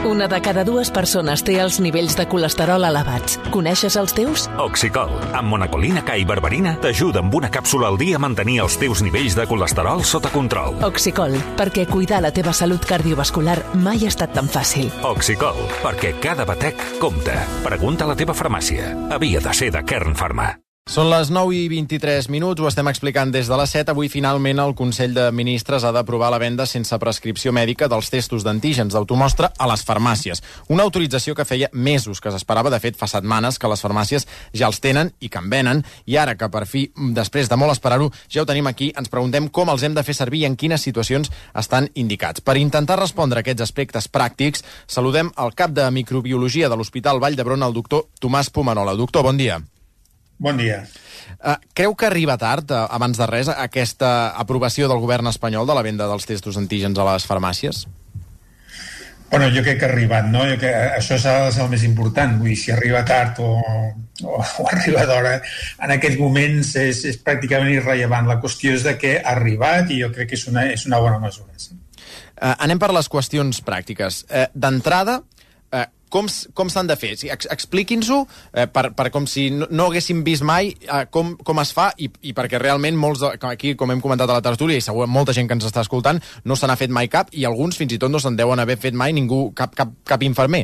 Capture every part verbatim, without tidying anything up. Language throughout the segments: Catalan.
Una de cada dues persones té els nivells de colesterol elevats. Coneixes els teus? Oxicol, amb monacolina K i berberina, t'ajuda amb una càpsula al dia a mantenir els teus nivells de colesterol sota control. Oxicol, perquè cuidar la teva salut cardiovascular mai ha estat tan fàcil. Oxicol, perquè cada batec compta. Pregunta a la teva farmàcia. Havia de ser de Kern Pharma. Són les nou i vint-i-tres minuts, ho estem explicant des de les set. Avui, finalment, el Consell de Ministres ha d'aprovar la venda sense prescripció mèdica dels testos d'antígens d'automostra a les farmàcies. Una autorització que feia mesos que s'esperava, de fet, fa setmanes que les farmàcies ja els tenen i que en venen, i ara que per fi, després de molt esperar-ho, ja ho tenim aquí, ens preguntem com els hem de fer servir i en quines situacions estan indicats. Per intentar respondre a aquests aspectes pràctics, saludem el cap de microbiologia de l'Hospital Vall d'Hebron, el doctor Tomàs Pomerola. Doctor, bon dia. Bon dia. Uh, creu que arriba tard, uh, abans de res, aquesta aprovació del govern espanyol de la venda dels testos antígens a les farmàcies? Bueno, jo crec que ha arribat, no? Jo que això és el més important. Vull dir, si arriba tard o, o, o arriba d'hora, en aquests moments és, és pràcticament irrellevant. La qüestió és de què ha arribat i jo crec que és una, és una bona mesura. Sí. Uh, anem per les qüestions pràctiques. Uh, D'entrada, uh, Com, com s'han de fer? Ex, expliquin-s'ho eh, per, per com si no, no haguéssim vist mai eh, com, com es fa i, i perquè realment molts, de, aquí, com hem comentat a la tertúlia, i segur molta gent que ens està escoltant, no se n'ha fet mai cap i alguns fins i tot no se'n deuen haver fet mai ningú, cap, cap, cap infermer.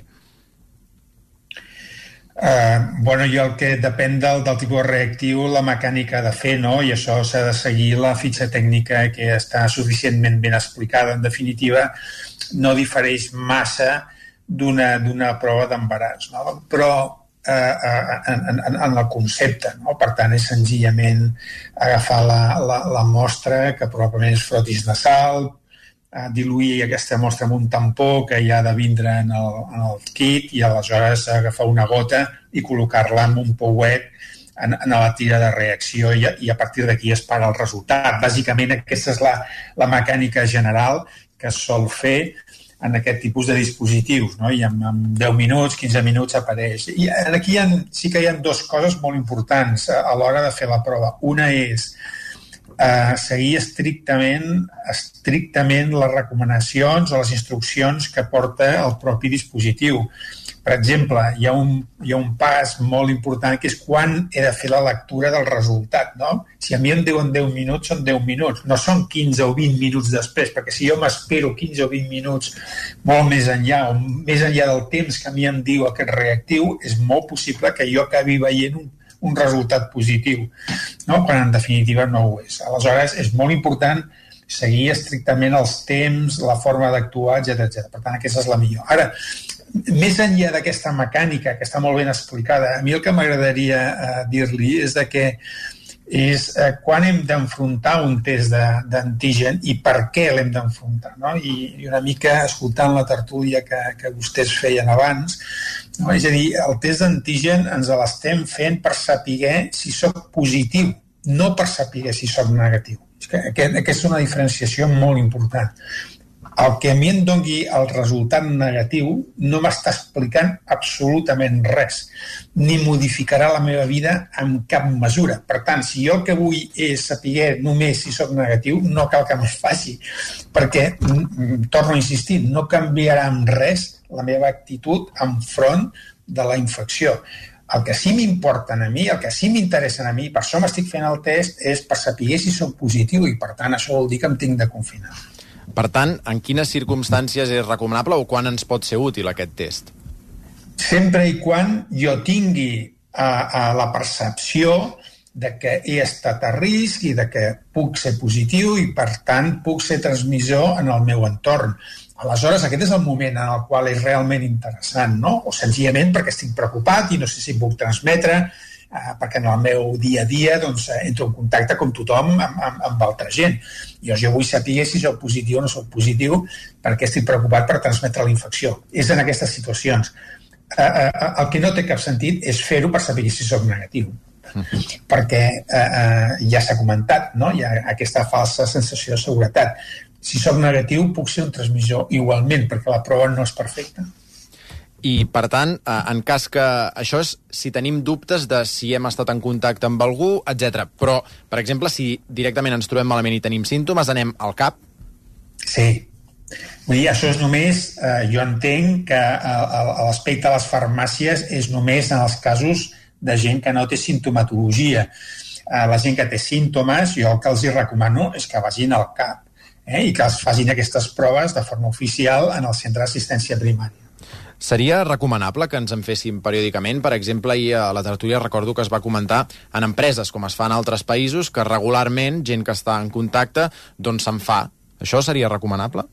Uh, bueno, jo el que depèn del, del tipus reactiu, la mecànica de fer, no? I això s'ha de seguir la fitxa tècnica que està suficientment ben explicada. En definitiva, no difereix massa d'una d'una prova d'embaràs, no? Però eh, en, en, en el concepte, no? Per tant, és senzillament agafar la, la, la mostra, que probablement és frotis nasal, eh, diluir aquesta mostra amb un tampó que hi ha de vindre en el, en el kit i aleshores agafar una gota i col·locar-la en un pouet en, en la tira de reacció i, i a partir d'aquí es paga el resultat. Bàsicament aquesta és la, la mecànica general que es sol fer en aquest tipus de dispositius, no? I en, en deu minuts, quinze minuts apareix. I aquí hi ha, sí que hi ha dues coses molt importants a, a l'hora de fer la prova. Una és eh, seguir estrictament, estrictament les recomanacions o les instruccions que porta el propi dispositiu. Per exemple, hi ha, un, hi ha un pas molt important que és quan he de fer la lectura del resultat, no? Si a mi em diuen deu minuts, són deu minuts, no són quinze o vint minuts després, perquè si jo m'espero quinze o vint minuts molt més enllà, o més enllà del temps que a mi em diu aquest reactiu, és molt possible que jo acabi veient un, un resultat positiu, no? Quan en definitiva no ho és. Aleshores, és molt important seguir estrictament els temps, la forma d'actuar, etcètera, etcètera. Per tant, aquesta és la millor. Ara, més enllà d'aquesta mecànica que està molt ben explicada, a mi el que m'agradaria eh, dir-li és de que és eh, quan hem d'enfrontar un test d'antigen i per què l'hem d'enfrontar, no? I, i una mica escoltant la tertúlia que, que vostès feien abans, no? És a dir, el test d'antigen ens l'estem fent per saber si soc positiu, no per saber si soc negatiu. És que aquest, aquesta és una diferenciació molt important. El que a mi em doni el resultat negatiu no m'està explicant absolutament res, ni modificarà la meva vida en cap mesura. Per tant, si jo el que vull és saber només si soc negatiu, no cal que m'ho faci, perquè, torno a insistir, no canviarà en res la meva actitud enfront de la infecció. El que sí m'importa a mi, el que sí m'interessa a mi, per això m'estic fent el test, és per saber si soc positiu i, per tant, això vol dir que em tinc de confinar. Per tant, en quines circumstàncies és recomanable o quan ens pot ser útil aquest test? Sempre i quan jo tingui a, a la percepció de que he estat a risc i de que puc ser positiu i, per tant, puc ser transmissor en el meu entorn. Aleshores, aquest és el moment en el qual és realment interessant, no? O senzillament perquè estic preocupat i no sé si puc transmetre, eh, perquè en el meu dia a dia doncs, entro en contacte com tothom amb, amb, amb altra gent. I jo vull saber si soc positiu o no soc positiu perquè estic preocupat per transmetre la infecció. És en aquestes situacions. Eh, eh, el que no té cap sentit és fer-ho per saber si soc negatiu. Uh-huh. Perquè eh, eh, ja s'ha comentat, no? Hi ha aquesta falsa sensació de seguretat. Si soc negatiu puc ser un transmissor igualment, perquè la prova no és perfecta. I, per tant, en cas que això és si tenim dubtes de si hem estat en contacte amb algú, etcètera. Però, per exemple, si directament ens trobem malament i tenim símptomes, anem al cap? Sí, Vull dir, això és només, eh, jo entenc que l'aspecte de les farmàcies és només en els casos de gent que no té sintomatologia. Eh, la gent que té símptomes, jo el que els hi recomano és que vagin al C A P eh, i que es facin aquestes proves de forma oficial en el centre d'assistència primària. Seria recomanable que ens en féssim periòdicament? Per exemple, ahir a la tertúlia recordo que es va comentar en empreses, com es fa en altres països, que regularment gent que està en contacte doncs se'n fa. Això seria recomanable?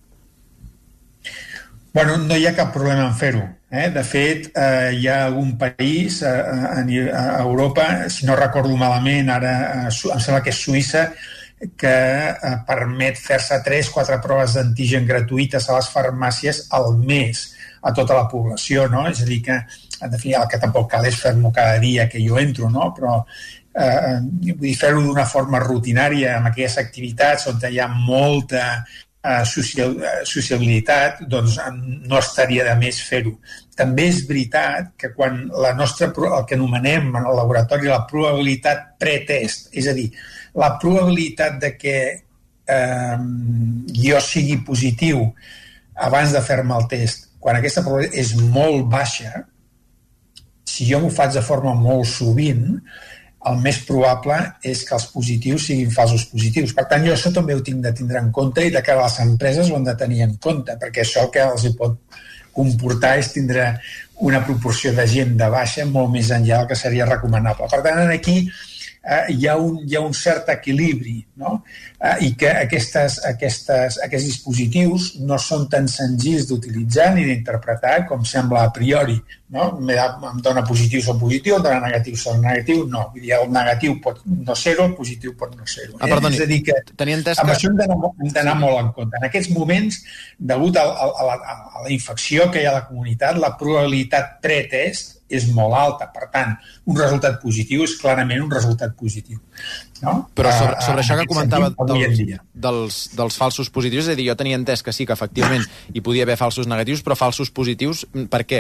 Bueno, no hi ha cap problema en fer-ho. Eh? De fet, eh, hi ha algun país eh, a, a Europa, si no recordo malament, ara eh, em sembla que és Suïssa, que eh, permet fer-se tres o quatre proves d'antigen gratuïtes a les farmàcies al mes a tota la població, no? És a dir, que en definitiva el que tampoc cal és fer-m'ho cada dia que jo entro, no? Però eh, vull dir, fer-ho d'una forma rutinària amb aquelles activitats on hi ha molta eh, social, sociabilitat, doncs no estaria de més fer-ho. També és veritat que quan la nostra, el que anomenem en el laboratori la probabilitat pretest, és a dir, la probabilitat de que eh, jo sigui positiu abans de fer-me el test, quan aquesta probabilitat és molt baixa, si jo m'ho faig de forma molt sovint, el més probable és que els positius siguin falsos positius. Per tant, jo això també ho tinc de tindre en compte i de cara a les empreses ho han de tenir en compte, perquè això que els hi pot comportar és tindre una proporció de gent de baixa molt més enllà del que seria recomanable. Per tant, aquí eh, hi, ha un, hi ha un cert equilibri, no? Eh, i que aquestes, aquestes, aquests dispositius no són tan senzills d'utilitzar ni d'interpretar com sembla a priori, no? Em dona positiu o positiu, em dona negatiu o negatiu, no. Vull dir, el negatiu pot no ser-ho, el positiu pot no ser-ho. Ah, perdoni, és a dir, que amb que... això hem d'anar, hem d'anar molt en compte. En aquests moments, degut a, a, a, la, a la infecció que hi ha a la comunitat, la probabilitat pretest és molt alta. Per tant, un resultat positiu és clarament un resultat positiu. No? Però sobre, sobre això que comentava dels, dels, dels falsos positius, és a dir, jo tenia entès que sí, que efectivament hi podia haver falsos negatius, però falsos positius, per què?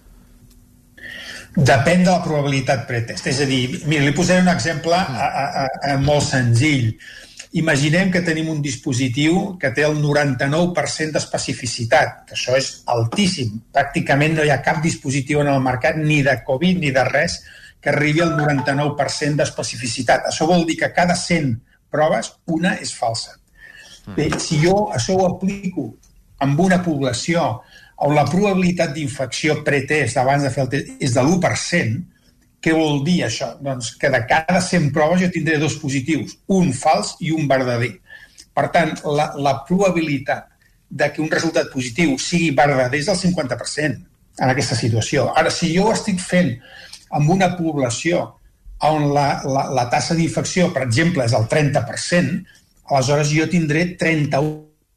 Depèn de la probabilitat pretest. És a dir, mira, li posaré un exemple a, a, a molt senzill. Imaginem que tenim un dispositiu que té el noranta-nou per cent d'especificitat, que això és altíssim. Pràcticament no hi ha cap dispositiu en el mercat, ni de Covid ni de res, que arribi al noranta-nou per cent d'especificitat. Això vol dir que cada cent proves, una és falsa. Bé, si jo això ho aplico amb una població on la probabilitat d'infecció pretest abans de fer el test és de l'u per cent, què vol dir això? Doncs que de cada cent proves jo tindré dos positius, un fals i un verdader. Per tant, la, la probabilitat de que un resultat positiu sigui verdader és del cinquanta per cent en aquesta situació. Ara, si jo ho estic fent amb una població on la, la, la tassa d'infecció, per exemple, és el trenta per cent, aleshores jo tindré trenta-u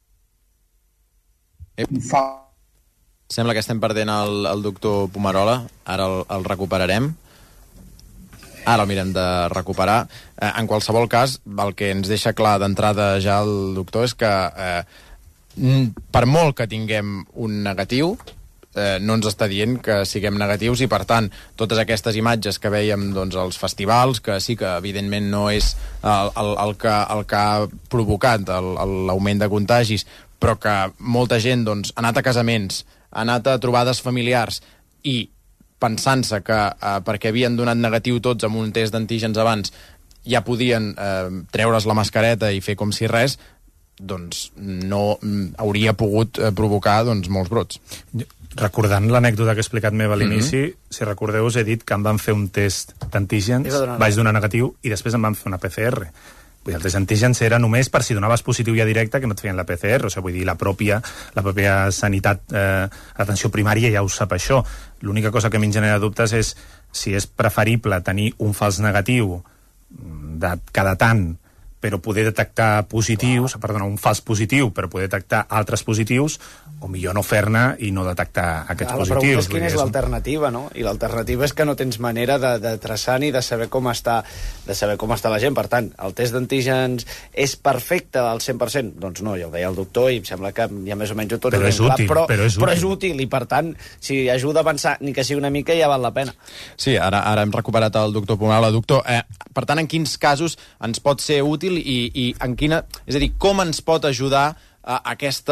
fals. Sembla que estem perdent el, el doctor Pomarola. Ara el, el recuperarem. Ara el mirem de recuperar. Eh, en qualsevol cas, el que ens deixa clar d'entrada ja el doctor és que eh, per molt que tinguem un negatiu, eh, no ens està dient que siguem negatius i, per tant, totes aquestes imatges que vèiem doncs, als festivals, que sí que evidentment no és el, el, el, que, el que ha provocat l'augment de contagis, però que molta gent doncs, ha anat a casaments, ha anat a trobades familiars i pensant-se que eh, perquè havien donat negatiu tots amb un test d'antígens abans ja podien eh, treure's la mascareta i fer com si res, doncs no mm, hauria pogut eh, provocar doncs, molts brots. Recordant l'anècdota que he explicat meva a l'inici, mm-hmm. si recordeu us he dit que em van fer un test d'antígens, vaig donar negatiu i després em van fer una P C R. Vull dir, el test d'antígens era només per si donaves positiu ja directe que no et feien la P C R, o sigui, vull dir, la pròpia, la pròpia sanitat, eh, l'atenció primària ja ho sap això. L'única cosa que a mi em genera dubtes és si és preferible tenir un fals negatiu de cada tant però poder detectar positius, perdona, un fals positiu, però poder detectar altres positius, o millor no fer-ne i no detectar aquests ah, positius. La pregunta és quina és l'alternativa, no? I l'alternativa és que no tens manera de, de traçar ni de saber com està de saber com està la gent. Per tant, el test d'antígens és perfecte al cent per cent? Doncs no, ja ho deia el doctor i em sembla que ja més o menys ho tot però és clar, útil, però, però, és però és útil i, per tant, si ajuda a avançar ni que sigui una mica, ja val la pena. Sí, ara, ara hem recuperat el doctor Pomarola. Doctor, eh, per tant, en quins casos ens pot ser útil i, i en quina... És a dir, com ens pot ajudar a aquesta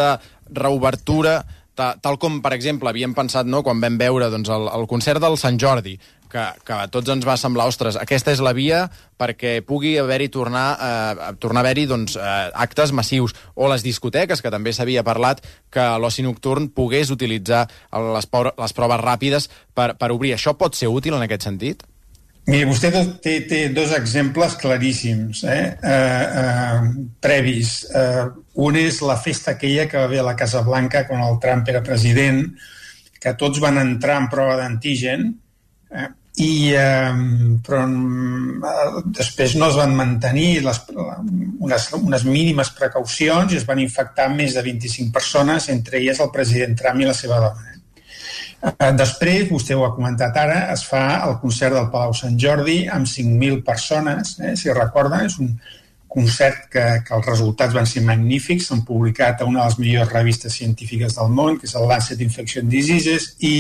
reobertura, ta, tal com, per exemple, havíem pensat, no?, quan vam veure doncs, el, el concert del Sant Jordi, que, que a tots ens va semblar, ostres, aquesta és la via perquè pugui haver-hi tornar, eh, tornar a haver-hi doncs, eh, actes massius, o les discoteques, que també s'havia parlat que l'oci nocturn pogués utilitzar les, les proves ràpides per, per obrir. Això pot ser útil en aquest sentit? Mira, vostè té, té dos exemples claríssims, eh? Eh, eh, previs. Eh, un és la festa aquella que va haver a la Casa Blanca quan el Trump era president, que tots van entrar en prova d'antigen, eh? I, eh, però eh, després no es van mantenir les, unes, unes mínimes precaucions i es van infectar més de vint-i-cinc persones, entre elles el president Trump i la seva dona. Eh, després, vostè ho ha comentat ara, es fa el concert del Palau Sant Jordi amb cinc mil persones, eh, si recorda, és un concert que, que els resultats van ser magnífics, s'han publicat a una de les millors revistes científiques del món, que és el Lancet Infectious Diseases, i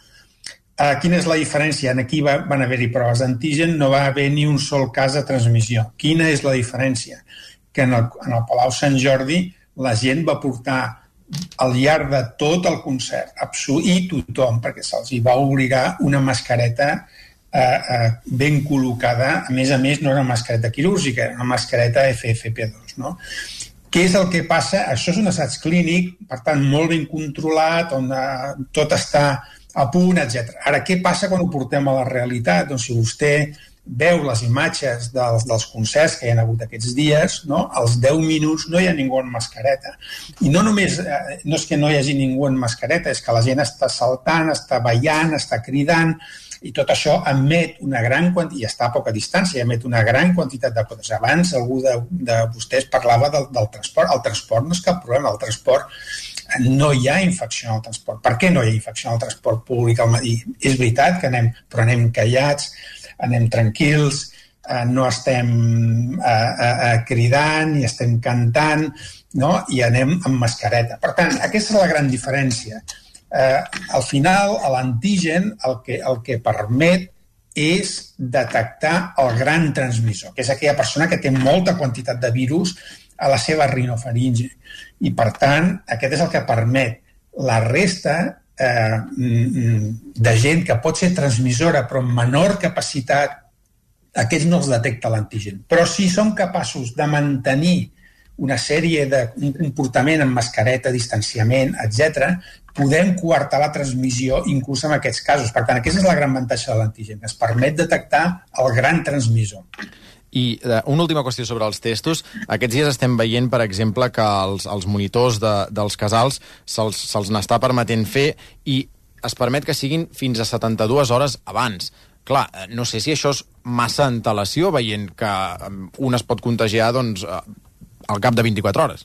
Uh, quina és la diferència? Aquí va, van haver-hi proves d'antigen, no va haver ni un sol cas de transmissió. Quina és la diferència? Que en el, en el Palau Sant Jordi la gent va portar al llarg de tot el concert, absolut, i tothom, perquè se'ls va obligar una mascareta uh, uh, ben col·locada. A més a més, no era una mascareta quirúrgica, era una mascareta F F P dos, no? Què és el que passa? Això és un assaig clínic, per tant, molt ben controlat, on uh, tot està a punt, etcètera. Ara, què passa quan ho portem a la realitat? Doncs si vostè veu les imatges dels, dels concerts que hi ha hagut aquests dies, no? Als deu minuts no hi ha ningú amb mascareta. I no només, eh, no és que no hi hagi ningú amb mascareta, és que la gent està saltant, està ballant, està cridant, i tot això emet una gran quantitat, i està a poca distància, emet una gran quantitat de coses. Abans algú de, de vostès parlava del, del transport. El transport no és cap problema, el transport no hi ha infecció en el transport. Per què no hi ha infecció en el transport públic al matí? És veritat que anem, però anem callats, anem tranquils, eh, no estem eh, eh, cridant i estem cantant, no? I anem amb mascareta. Per tant, aquesta és la gran diferència. Eh, al final, l'antigen el que, el que permet és detectar el gran transmissor, que és aquella persona que té molta quantitat de virus a la seva rinofaringe. I, per tant, aquest és el que permet. La resta eh, de gent que pot ser transmissora però amb menor capacitat, aquests no els detecta l'antigen. Però si som capaços de mantenir una sèrie de un comportament amb mascareta, distanciament, etcètera, podem coartar la transmissió inclús en aquests casos. Per tant, aquesta és la gran avantatge de l'antigen, que es permet detectar el gran transmissor. I uh, una última qüestió sobre els testos. Aquests dies estem veient, per exemple, que els, els monitors de, dels casals se'ls se n'està permetent fer i es permet que siguin fins a setanta-dues hores abans. Clar, no sé si això és massa antelació, veient que un es pot contagiar doncs, al cap de vint-i-quatre hores.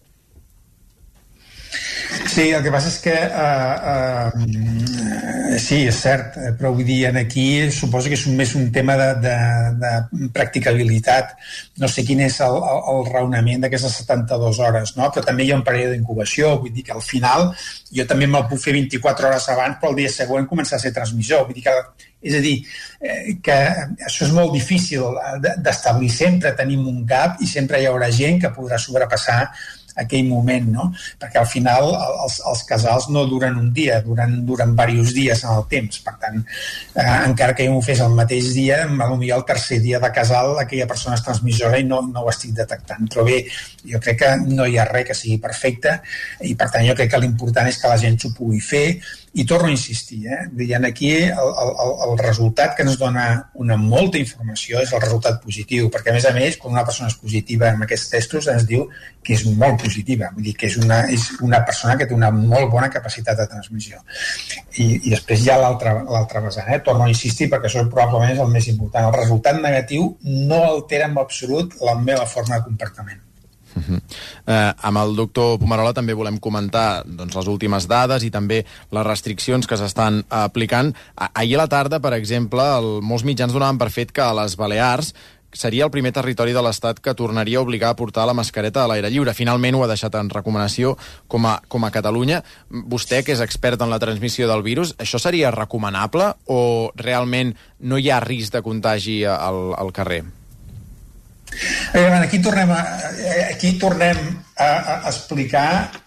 Sí, el que passa és que uh, uh, sí, és cert, però vull dir, aquí suposo que és més un tema de, de, de practicabilitat. No sé quin és el, el, el raonament d'aquestes setanta-dues hores, no? Però també hi ha un període d'incubació, vull dir que al final jo també me'l puc fer vint-i-quatre hores abans, però el dia següent començar a ser transmissor. Vull dir que, és a dir, eh, que això és molt difícil d'establir. Sempre tenim un gap i sempre hi haurà gent que podrà sobrepassar aquell moment, no? Perquè al final els, els casals no duren un dia, duren, duren diversos dies en el temps. Per tant, eh, encara que jo m'ho fes el mateix dia, potser el tercer dia de casal aquella persona és transmissora i no, no ho estic detectant. Però bé, jo crec que no hi ha res que sigui perfecte i per tant jo crec que l'important és que la gent s'ho pugui fer. I torno a insistir, eh? Dient aquí el, el, el resultat que ens dona una molta informació és el resultat positiu, perquè a més a més, quan una persona és positiva en aquests testos ens diu que és molt positiva, vull dir que és una, és una persona que té una molt bona capacitat de transmissió. I, i després hi ha l'altra l'altra vessant, eh? Torno a insistir perquè això probablement és el més important. El resultat negatiu no altera en absolut la meva forma de comportament. Uh -huh. eh, amb el doctor Pomerola també volem comentar doncs, les últimes dades i també les restriccions que s'estan aplicant. Ahir a la tarda, per exemple, el, molts mitjans donaven per fet que a les Balears seria el primer territori de l'Estat que tornaria a obligar a portar la mascareta a l'aire lliure. Finalment ho ha deixat en recomanació com a, com a Catalunya. Vostè, que és expert en la transmissió del virus, això seria recomanable o realment no hi ha risc de contagi al, al carrer? Aquí tornem a, aquí tornem a, a explicar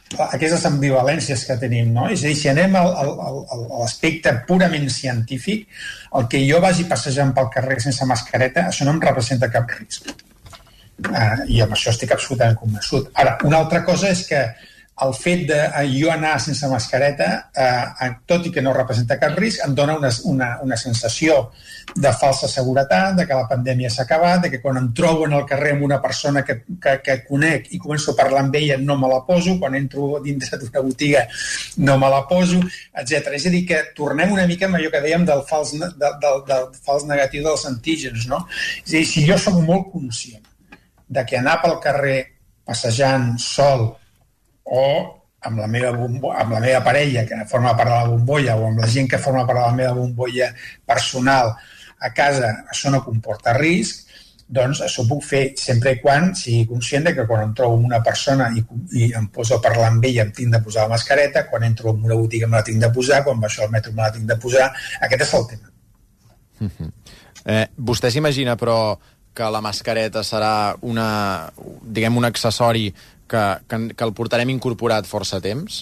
aquestes ambivalències que tenim, no? És a dir, si anem al, al, al, a l'aspecte purament científic, el que jo vagi passejant pel carrer sense mascareta, això no em representa cap risc. Uh, I amb això estic absolutament convençut. Ara, una altra cosa és que el fet de jo anar sense mascareta, eh, tot i que no representa cap risc, em dona una, una, una sensació de falsa seguretat, de que la pandèmia s'ha acabat, de que quan em trobo en el carrer amb una persona que, que, que conec i començo a parlar amb ella no me la poso, quan entro dins d'una botiga no me la poso, etcètera. És a dir, que tornem una mica amb allò que dèiem del fals, de, del, del fals negatiu dels antígens, no? És a dir, si jo soc molt conscient de que anar pel carrer passejant sol o amb la meva bombo, amb la meva parella que forma part de la bombolla o amb la gent que forma part de la meva bombolla personal a casa, això no comporta risc, doncs això puc fer sempre i quan sigui conscient de que quan em trobo amb una persona i, i em poso a parlar amb ella em tinc de posar la mascareta, quan entro en una botiga me la tinc de posar, quan baixo al metro me la tinc de posar. Aquest és el tema. Mm-hmm. eh, vostè s'imagina, però, que la mascareta serà una, diguem, un accessori que, que, que el portarem incorporat força temps?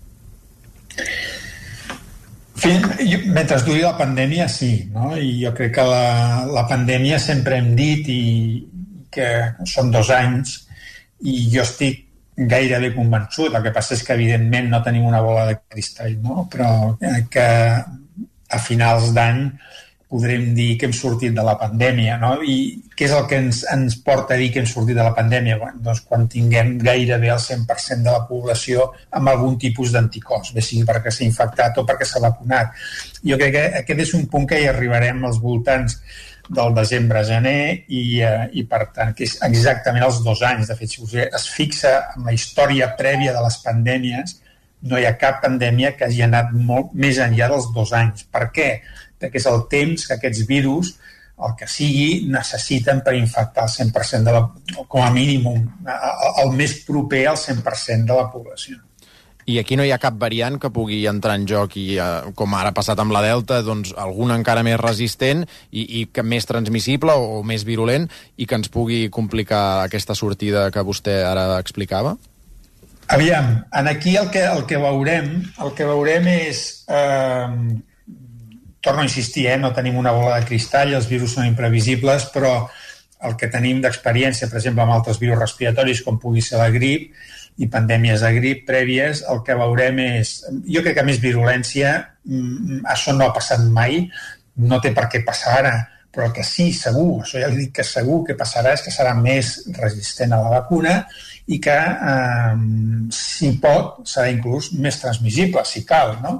Fins, jo, mentre duri la pandèmia, sí, no? I jo crec que la, la pandèmia sempre hem dit i que són dos anys i jo estic gairebé convençut. El que passa és que, evidentment, no tenim una bola de cristall, no? Però que a finals d'any podrem dir que hem sortit de la pandèmia, no? I què és el que ens, ens porta a dir que hem sortit de la pandèmia? Bueno, doncs quan tinguem gairebé el cent per cent de la població amb algun tipus d'anticòs, bé sigui perquè s'ha infectat o perquè s'ha vacunat. Jo crec que aquest és un punt que hi arribarem als voltants del desembre-gener i, eh, i per tant, que és exactament els dos anys. De fet, si es fixa en la història prèvia de les pandèmies, no hi ha cap pandèmia que hagi anat molt més enllà dels dos anys. Per què? Que és el temps que aquests virus, el que sigui, necessiten per infectar el cent per cent de la, com a mínim, el més proper al cent per cent de la població. I aquí no hi ha cap variant que pugui entrar en joc i, eh, com ara ha passat amb la Delta, doncs alguna encara més resistent i, i que més transmissible o més virulent i que ens pugui complicar aquesta sortida que vostè ara explicava? Aviam, en aquí el que, el que veurem el que veurem és... Eh, torno a insistir, eh? No tenim una bola de cristall, els virus són imprevisibles, però el que tenim d'experiència, per exemple, amb altres virus respiratoris, com pugui ser la grip i pandèmies de grip prèvies, el que veurem és... Jo crec que més virulència, això no ha passat mai, no té per què passar ara, però el que sí, segur, això ja li dic que segur que passarà és que serà més resistent a la vacuna i que, eh, si pot, serà inclús més transmissible, si cal, no?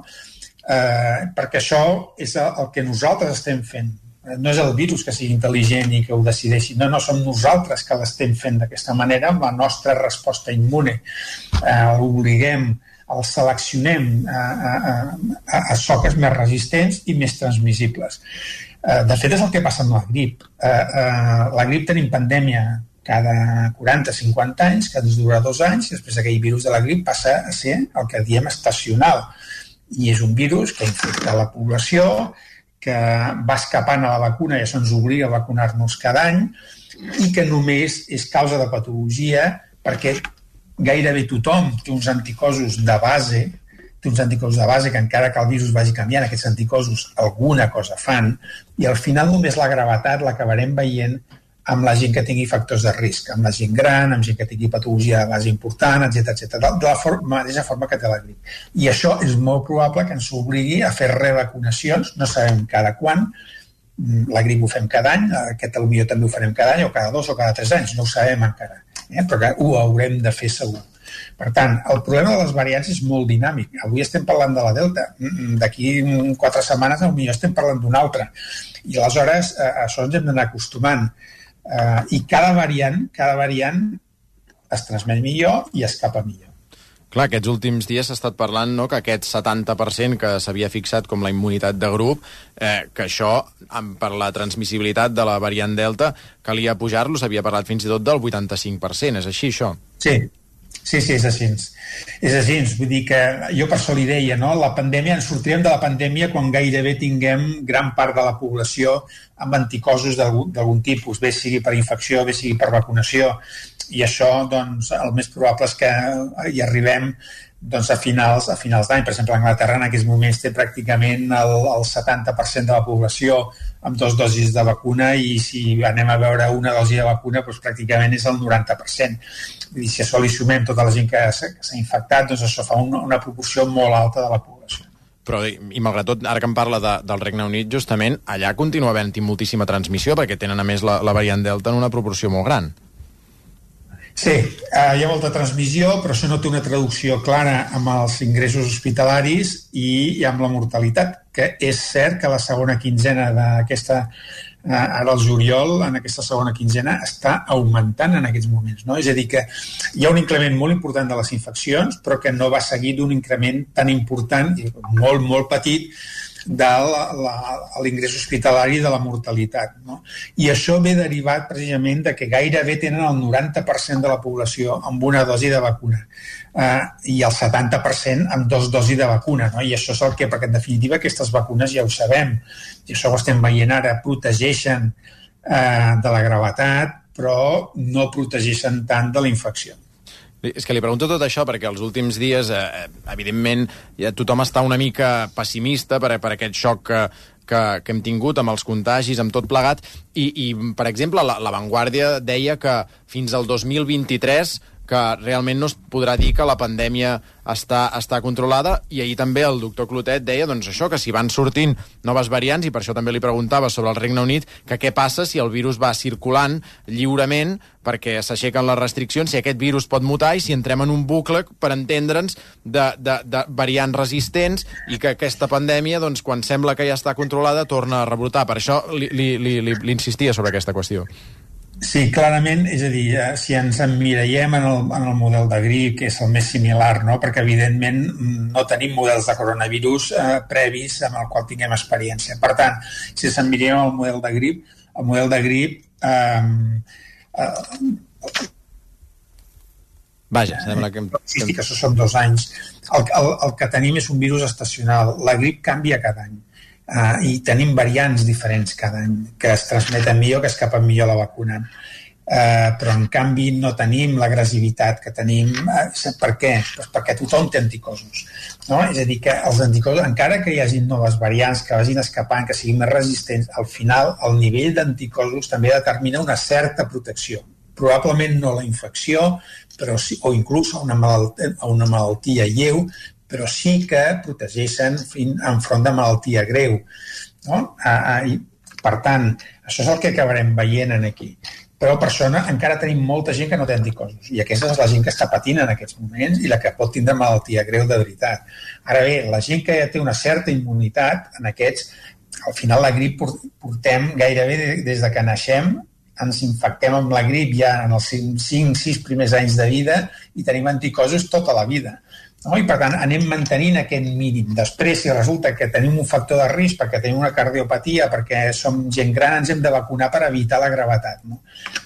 Eh, perquè això és el que nosaltres estem fent. No és el virus que sigui intel·ligent i que ho decideixi, no, no, som nosaltres que l'estem fent d'aquesta manera amb la nostra resposta immune. Eh, l'obliguem, el seleccionem a, a, a, a soques més resistents i més transmissibles. Eh, de fet, és el que passa amb la grip. Eh, eh, la grip tenim pandèmia cada quaranta a cinquanta anys, que ens dura dos anys, i després aquell virus de la grip passa a ser el que diem estacional. I és un virus que infecta la població, que va escapant a la vacuna i això ens obliga a vacunar-nos cada any i que només és causa de patologia perquè gairebé tothom té uns anticossos de base, té uns anticossos de base que encara que el virus vagi canviant, aquests anticossos alguna cosa fan i al final només la gravetat l'acabarem veient amb la gent que tingui factors de risc, amb la gent gran, amb gent que tingui patologia de base important, etcètera, etcètera, de la for- mateixa forma que té la grip. I això és molt probable que ens obligui a fer revacunacions, no sabem cada quan, la grip ho fem cada any, aquest potser també ho farem cada any, o cada dos o cada tres anys, no ho sabem encara, eh? Però que ho haurem de fer segur. Per tant, el problema de les variants és molt dinàmic. Avui estem parlant de la Delta, d'aquí quatre setmanes potser estem parlant d'una altra, i aleshores a això ens hem d'anar acostumant. Uh, i cada variant, cada variant es transmet millor i escapa millor. Clar, aquests últims dies s'ha estat parlant, no?, que aquest setanta per cent que s'havia fixat com la immunitat de grup, eh, que això, per la transmissibilitat de la variant Delta, calia pujar-lo, s'havia parlat fins i tot del vuitanta-cinc per cent. És així, això? Sí, sí, sí, és així. És així, vull dir que jo per això li deia, no?, la pandèmia, ens sortirem de la pandèmia quan gairebé tinguem gran part de la població amb anticossos d'algun tipus, bé sigui per infecció, bé sigui per vacunació, I això, doncs, el més probable és que hi arribem doncs, a finals, a finals d'any. Per exemple, Anglaterra en aquests moments té pràcticament el, el setanta per cent de la població amb dos dosis de vacuna i si anem a veure una dosi de vacuna doncs, pràcticament és el noranta per cent. Vull dir, si a això li sumem tota la gent que s'ha infectat, doncs això fa una, una proporció molt alta de la població. Però, i malgrat tot, ara que em parla de, del Regne Unit, justament, allà continua havent-hi moltíssima transmissió perquè tenen, a més, la, la variant Delta en una proporció molt gran. Sí, eh, hi ha molta transmissió, però això no té una traducció clara amb els ingressos hospitalaris i, i amb la mortalitat, que és cert que la segona quinzena d'aquesta, eh, ara el juliol, en aquesta segona quinzena, està augmentant en aquests moments, no? És a dir, que hi ha un increment molt important de les infeccions, però que no va seguir d'un increment tan important i molt, molt petit de l'ingrés hospitalari i de la mortalitat, no? I això ve derivat precisament de que gairebé tenen el noranta per cent de la població amb una dosi de vacuna eh, i el setanta per cent amb dos dosis de vacuna, no? I això és el que, perquè en definitiva aquestes vacunes ja ho sabem i això ho estem veient ara, protegeixen eh, de la gravetat però no protegeixen tant de la infecció. És que li pregunto tot això perquè els últims dies, eh, evidentment, ja tothom està una mica pessimista per, per aquest xoc que, que, que hem tingut amb els contagis, amb tot plegat, i, i per exemple, la, la Vanguardia deia que fins al dos mil vint-i-tres que realment no es podrà dir que la pandèmia està, està controlada, i ahir també el doctor Clotet deia doncs això, que si van sortint noves variants, i per això també li preguntava sobre el Regne Unit, que què passa si el virus va circulant lliurement perquè s'aixequen les restriccions, si aquest virus pot mutar i si entrem en un bucle, per entendre'ns, de, de, de variants resistents i que aquesta pandèmia, doncs, quan sembla que ja està controlada, torna a rebrotar. Per això li, li, li, li, li insistia sobre aquesta qüestió. Sí, clarament, és a dir, si ens emmirallem en el, en el model de grip, que és el més similar, no? Perquè evidentment no tenim models de coronavirus eh, previs amb el qual tinguem experiència. Per tant, si ens emmirallem en el model de grip, el model de grip... Eh, eh, Vaja, sembla que... Sí, sí, que això són dos anys. El, el, el que tenim és un virus estacional. La grip canvia cada any. Uh, i tenim variants diferents cada any que es transmeten millor, que escapen millor la vacuna. Uh, però en canvi no tenim l'agressivitat que tenim. Uh, per què? Pues perquè tothom té anticossos, no? És a dir, que els anticossos, encara que hi hagi noves variants que vagin escapant, que siguin més resistents, al final el nivell d'anticossos també determina una certa protecció. Probablement no la infecció, però sí, o inclús a una malaltia, a una malaltia lleu, però sí que protegeixen enfront de malaltia greu, no? Ah, i, per tant, això és el que acabarem veient aquí. Però per això no, encara tenim molta gent que no té anticossos, i aquesta és la gent que està patint en aquests moments i la que pot tindre malaltia greu de veritat. Ara bé, la gent que ja té una certa immunitat, en aquests, al final la grip portem gairebé des de que naixem, ens infectem amb la grip ja en els cinc sis primers anys de vida i tenim anticossos tota la vida. No? I per tant anem mantenint aquest mínim. Després, si resulta que tenim un factor de risc perquè tenim una cardiopatia, perquè som gent gran, ens hem de vacunar per evitar la gravetat, no?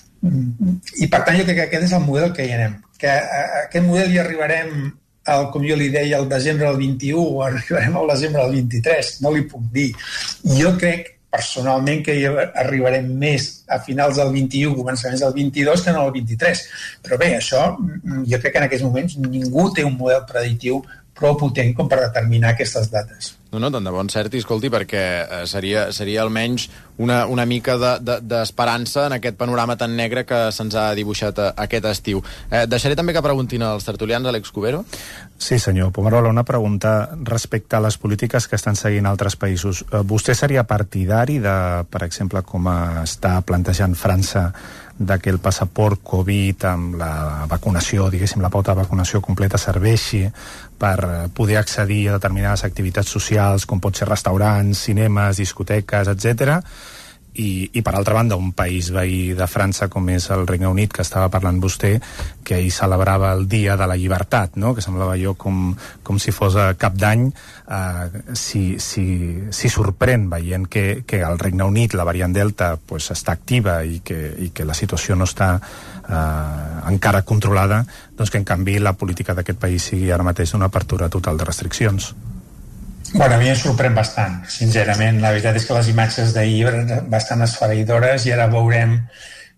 I per tant jo crec que aquest és el model que hi anem, que a aquest model hi arribarem el, com jo li deia, el desembre del vint-i-u o arribarem al desembre del vint-i-tres, no li puc dir. Jo crec personalment que hi arribarem més a finals del vint-i-u, començaments del vint-i-dos, que no al vint-i-tres. Però bé, això, jo crec que en aquests moments ningú té un model predictiu prou potent com per determinar aquestes dates. No, no, tant de bon cert, i escolti, perquè eh, seria, seria almenys una, una mica d'esperança de, de, en aquest panorama tan negre que se'ns ha dibuixat a, aquest estiu. Eh, deixaré també que preguntin als tertulians, Àlex Cubero. Sí, senyor Pomarola, una pregunta respecte a les polítiques que estan seguint altres països. Eh, vostè seria partidari de, per exemple, com està plantejant França, de que el passaport Covid amb la vacunació, diguéssim, la pauta de vacunació completa serveixi per poder accedir a determinades activitats socials, com pot ser restaurants, cinemes, discoteques, etcètera. I, i per altra banda, un país veí de França com és el Regne Unit, que estava parlant vostè, que ahir celebrava el Dia de la Llibertat, no? Que semblava allò com, com si fos a cap d'any. Eh, si, si, si sorprèn veient que, que al Regne Unit la variant Delta pues, està activa i que, i que la situació no està eh, encara controlada, doncs que en canvi la política d'aquest país sigui ara mateix una apertura total de restriccions. Bueno, a mi em sorprèn bastant, sincerament. La veritat és que les imatges d'ahir eren bastant esfereïdores i ara veurem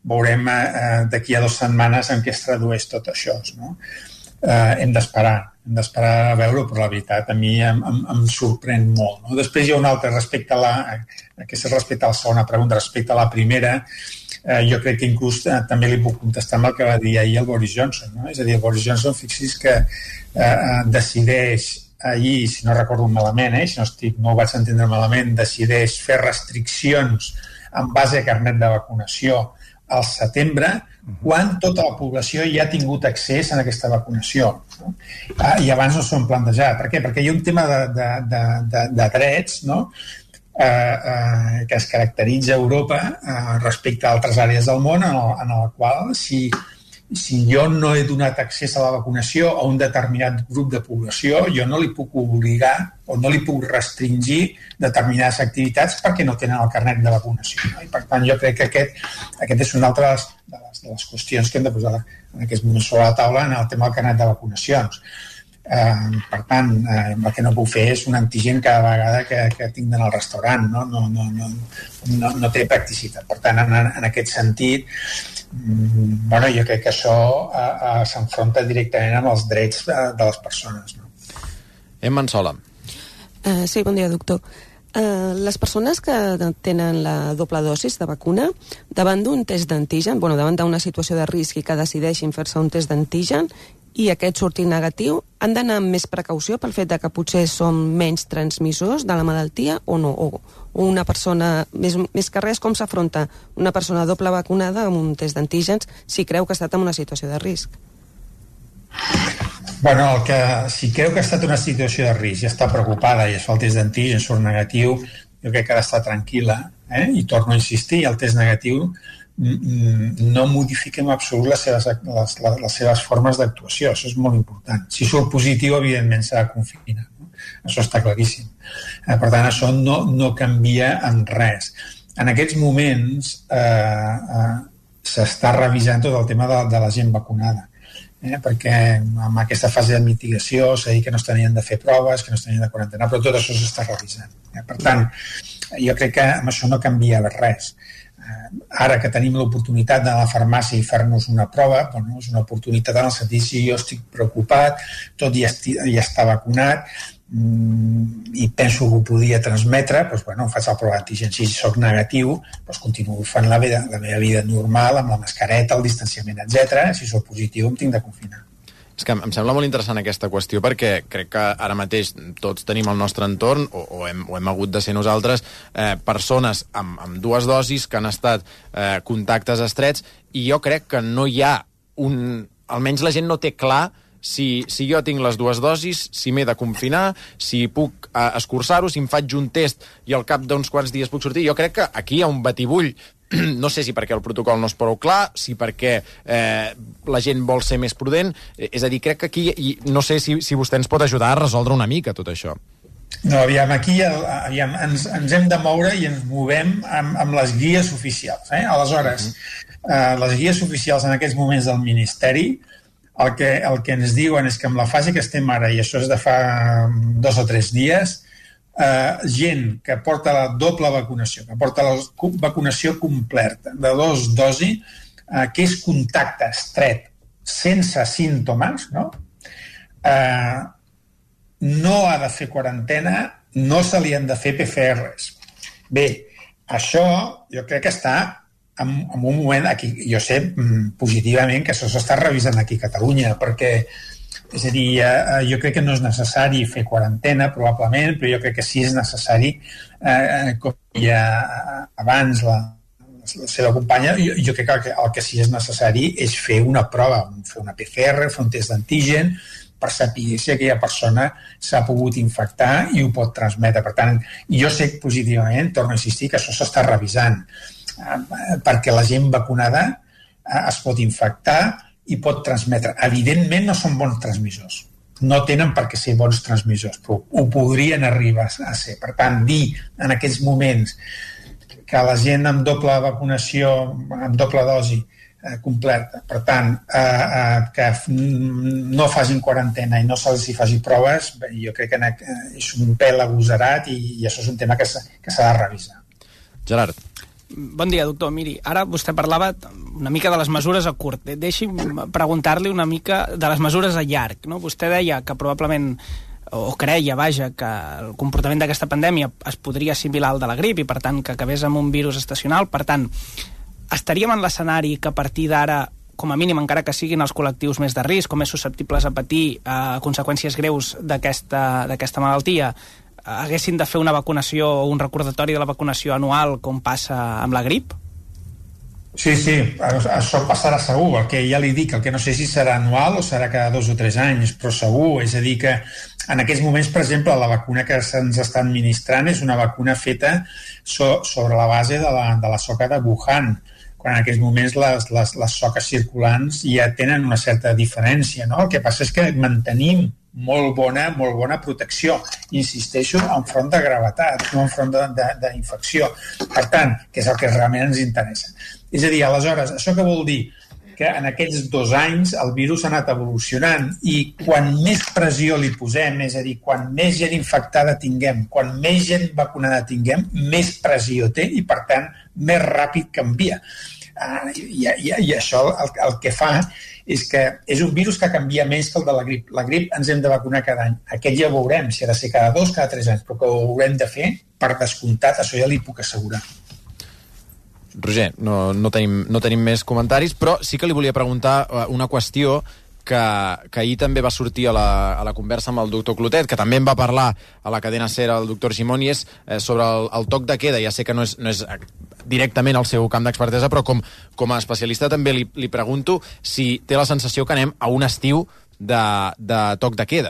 veurem eh, d'aquí a dues setmanes en què es tradueix tot això, no? Eh, hem d'esperar, hem d'esperar a veure, però la veritat a mi em, em, em sorprèn molt, no? Després hi ha un altre respecte a la, que és respecte a la segona pregunta, respecte a la primera, eh, jo crec que inclús eh, també li puc contestar amb el que va dir ahir el Boris Johnson, no? És a dir, el Boris Johnson, fixi's que eh, decideix ahir, si no recordo malament, eh, si no, estic, no ho vaig entendre malament, decideix fer restriccions en base a carnet de vacunació al setembre, quan tota la població ja ha tingut accés a aquesta vacunació, no? Ah, i abans no s'ho han plantejat. Per què? Perquè hi ha un tema de, de, de, de, de drets, no? eh, eh, que es caracteritza a Europa eh, respecte a altres àrees del món, en el, en el qual si, si jo no he donat accés a la vacunació a un determinat grup de població, jo no li puc obligar o no li puc restringir determinades activitats perquè no tenen el carnet de vacunació, no? I per tant jo crec que aquest, aquest és una altra de les, de les, de les qüestions que hem de posar en aquest moment sobre la taula en el tema del carnet de vacunacions. Eh, per tant, eh, el que no puc fer és un antigen cada vegada que, que tinc d'anar al restaurant, no? No, no, no, no, no té practicitat. Per tant, en, en aquest sentit, mm, bueno, jo crec que això eh, eh, s'enfronta directament amb els drets eh, de les persones, no? Emma Ansola. Uh, sí, bon dia, doctor. Uh, les persones que tenen la doble dosis de vacuna, davant d'un test d'antigen, bueno, davant d'una situació de risc i que decideixin fer-se un test d'antigen i aquest sortir negatiu, han d'anar amb més precaució pel fet de que potser són menys transmissors de la malaltia o no? O, o una persona, més, més que res, com s'afronta una persona doble vacunada amb un test d'antígens si creu que ha estat en una situació de risc? Bueno, el que, si creu que ha estat una situació de risc i està preocupada i es fa el test d'antígens, surt negatiu, jo crec que ha d'estar tranquil·la, eh? I torno a insistir, el test negatiu no modifica en absolut les seves, les, les seves formes d'actuació, això és molt important. Si surt positiu, evidentment s'ha de confinar, no? Això està claríssim. Eh, per tant, això no, no canvia en res. En aquests moments eh, eh, s'està revisant tot el tema de, de la gent vacunada. Eh, perquè amb aquesta fase de mitigació s'ha dit que no es tenien de fer proves, que no es tenien de quarantena, però tot això s'està revisant. Eh? Per tant, jo crec que amb això no canvia res. Eh, ara que tenim l'oportunitat d'anar a la farmàcia i fer-nos una prova, bueno, és una oportunitat en el sentit si jo estic preocupat, tot i ja, ja està vacunat, i penso que ho podia transmetre, doncs, bueno, em faig la prova d'antigen. Si soc negatiu, doncs continuo fent la, vida, la meva vida normal, amb la mascareta, el distanciament, etcètera. Si soc positiu, em tinc de confinar. És que em sembla molt interessant aquesta qüestió perquè crec que ara mateix tots tenim al nostre entorn, o, o, hem, o hem hagut de ser nosaltres, eh, persones amb, amb dues dosis que han estat eh, contactes estrets, i jo crec que no hi ha un... Almenys la gent no té clar Si, si jo tinc les dues dosis, si m'he de confinar, si puc uh, escurçar-ho, si em faig un test i al cap d'uns quants dies puc sortir. Jo crec que aquí hi ha un batibull. No sé si perquè el protocol no és prou clar, si perquè eh, la gent vol ser més prudent. És a dir, crec que aquí... I no sé si, si vostè ens pot ajudar a resoldre una mica tot això. No, aviam, aquí aviam, ens, ens hem de moure i ens movem amb, amb les guies oficials. Eh? Aleshores, eh, les guies oficials en aquests moments del Ministeri El que, el que ens diuen és que amb la fase que estem ara, i això és de fa dos o tres dies, eh, gent que porta la doble vacunació, que porta la vacunació completa de dos dosis, eh, que és contacte estret sense símptomes, no? Eh, no ha de fer quarantena, no se li han de fer P C Rs. Bé, això jo crec que està en, en un moment, aquí, jo sé positivament que això s'està revisant aquí a Catalunya, perquè, és a dir, eh, jo crec que no és necessari fer quarantena, probablement, però jo crec que sí és necessari, eh, com ja abans la, la seva companya, jo, jo crec que el, que el que sí és necessari és fer una prova, fer una P C R, fer un test d'antigen, per saber si aquella persona s'ha pogut infectar i ho pot transmetre. Per tant, jo sé positivament, torno a insistir, que això s'està revisant, perquè la gent vacunada es pot infectar i pot transmetre. Evidentment no són bons transmissors, no tenen per què ser bons transmissors, però ho podrien arribar a ser. Per tant, dir en aquests moments que la gent amb doble vacunació, amb doble dosi eh, completa, per tant, eh, eh, que no facin quarantena i no se'ls hi faci proves, bé, jo crec que és un pèl agosarat i, i això és un tema que s'ha de revisar. Gerard. Bon dia, doctor. Miri, ara vostè parlava una mica de les mesures a curt. Deixi'm preguntar-li una mica de les mesures a llarg. No? Vostè deia que probablement, o creia, vaja, que el comportament d'aquesta pandèmia es podria assimilar al de la grip i, per tant, que acabés amb un virus estacional. Per tant, estaríem en l'escenari que a partir d'ara, com a mínim, encara que siguin els col·lectius més de risc, com més susceptibles a patir eh, conseqüències greus d'aquesta d'aquesta malaltia, haguessin de fer una vacunació o un recordatori de la vacunació anual com passa amb la grip? Sí, sí, això passarà segur. El que ja li dic, el que no sé si serà anual o serà cada dos o tres anys, però segur. És a dir que en aquests moments, per exemple, la vacuna que se'ns està administrant és una vacuna feta so, sobre la base de la, de la soca de Wuhan, quan en aquests moments les, les, les soques circulants ja tenen una certa diferència, no? El que passa és que mantenim molt bona, molt bona protecció. Insisteixo, enfront de gravetat, no enfront d'infecció. Per tant, que és el que realment ens interessa. És a dir, aleshores, això què vol dir? Que en aquests dos anys el virus ha anat evolucionant i quan més pressió li posem, és a dir, quan més gent infectada tinguem, quan més gent vacunada tinguem, més pressió té i, per tant, més ràpid canvia. Uh, i, i, i això el, el que fa és que és un virus que canvia més que el de la grip. La grip ens hem de vacunar cada any. Aquest ja veurem si ha de ser cada dos, cada tres anys, però que ho haurem de fer per descomptat, això ja li puc assegurar. Roger, no, no, tenim, no tenim més comentaris, però sí que li volia preguntar una qüestió que, que ahir també va sortir a la, a la conversa amb el doctor Clotet, que també en va parlar a la cadena SER el doctor Simón, i és eh, sobre el, el toc de queda. Ja sé que no és, no és directament el seu camp d'expertesa, però com, com a especialista també li, li pregunto si té la sensació que anem a un estiu de, de toc de queda.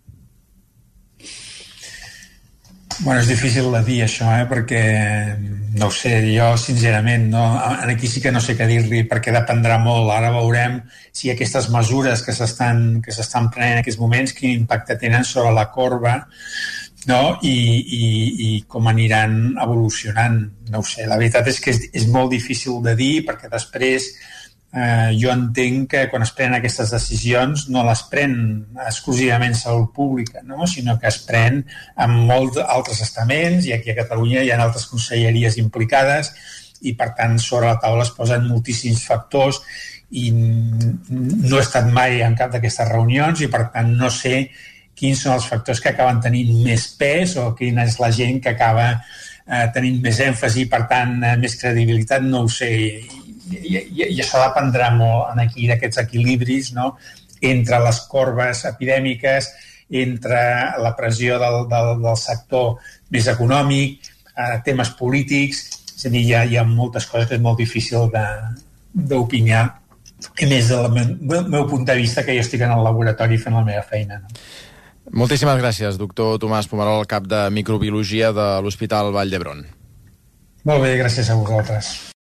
Bueno, és difícil de dir això, eh? Perquè no ho sé, jo sincerament no, aquí sí que no sé què dir-li, perquè dependrà molt. Ara veurem si aquestes mesures que s'estan que s'estan prenent en aquests moments, quin impacte tenen sobre la corba, no? I, i, i com aniran evolucionant. No ho sé, la veritat és que és, és molt difícil de dir, perquè després eh, jo entenc que quan es prenen aquestes decisions no les pren exclusivament salut pública, no? Sinó que es pren amb molts altres estaments, i aquí a Catalunya hi ha altres conselleries implicades, i per tant sobre la taula es posen moltíssims factors, i no he estat mai en cap d'aquestes reunions i per tant no sé quins són els factors que acaben tenint més pes o quina és la gent que acaba eh, tenint més èmfasi i per tant eh, més credibilitat, no ho sé. I, i, i això dependrà molt aquí d'aquests equilibris, no? Entre les corbes epidèmiques, entre la pressió del, del, del sector més econòmic, eh, temes polítics, és a dir, hi ha, hi ha moltes coses que és molt difícil d'opinar, i més del meu, meu punt de vista que jo estic en el laboratori fent la meva feina, no? Moltíssimes gràcies, doctor Tomàs Pomerol, cap de microbiologia de l'Hospital Vall d'Hebron. Molt bé, gràcies a vosaltres.